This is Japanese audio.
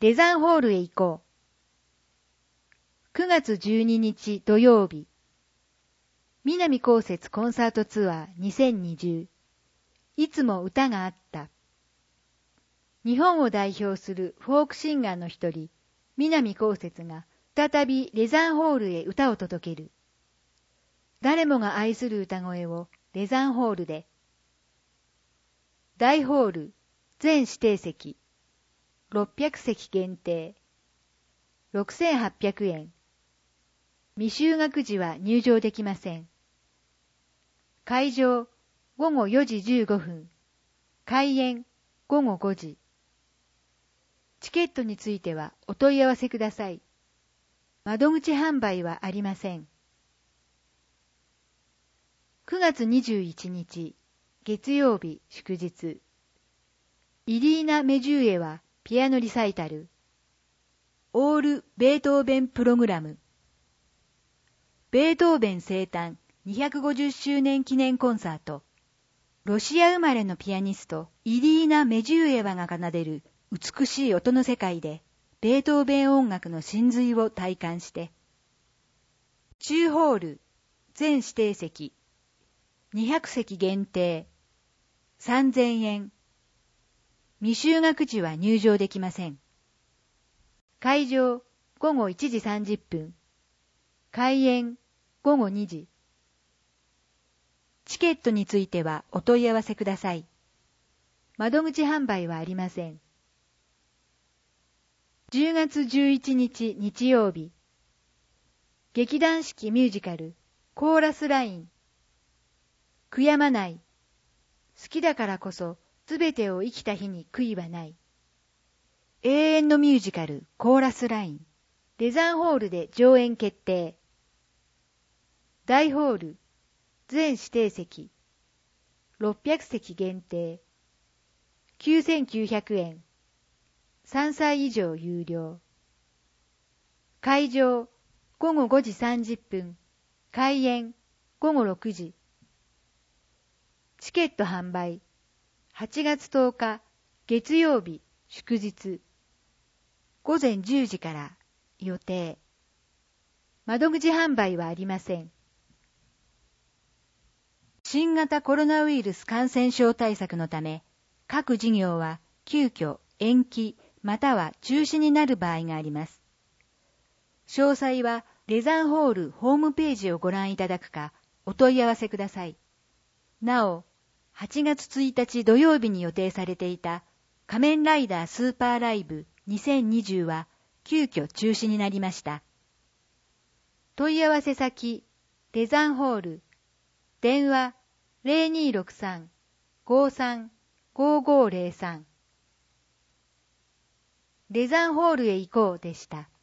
レザンホールへ行こう。9月12日土曜日。南こうせつコンサートツアー2020。いつも歌があった。日本を代表するフォークシンガーの一人、南こうせつが再びレザンホールへ歌を届ける。誰もが愛する歌声をレザンホールで。大ホール、全指定席、600席限定、6800円。未就学時は入場できません。会場、午後4時15分。開演、午後5時。チケットについてはお問い合わせください。窓口販売はありません。9月21日、月曜日祝日。イリーナ・メジューエはピアノリサイタル。オール・ベートーベン・プログラム。ベートーベン生誕250周年記念コンサート。ロシア生まれのピアニスト、イリーナ・メジューエワが奏でる美しい音の世界で、ベートーベン音楽の真髄を体感して。中ホール、全指定席、200席限定、3000円。未就学時は入場できません。会場、午後1時30分。開演、午後2時。チケットについてはお問い合わせください。窓口販売はありません。10月11日日曜日。劇団四季ミュージカル、コーラスライン。悔やまない。好きだからこそ、すべてを生きた日に悔いはない。永遠のミュージカル、コーラスライン。レザンホールで上演決定。大ホール、全指定席、600席限定、9900円。3歳以上有料。会場、午後5時30分。開演、午後6時。チケット販売、8月10日、月曜日、祝日。午前10時から予定。窓口販売はありません。新型コロナウイルス感染症対策のため、各事業は急遽延期または中止になる場合があります。詳細はレザンホールホームページをご覧いただくか、お問い合わせください。なお、8月1日土曜日に予定されていた仮面ライダースーパーライブ2020は急遽中止になりました。問い合わせ先、レザンホール、電話 0263-535503 レザンホールへ行こうでした。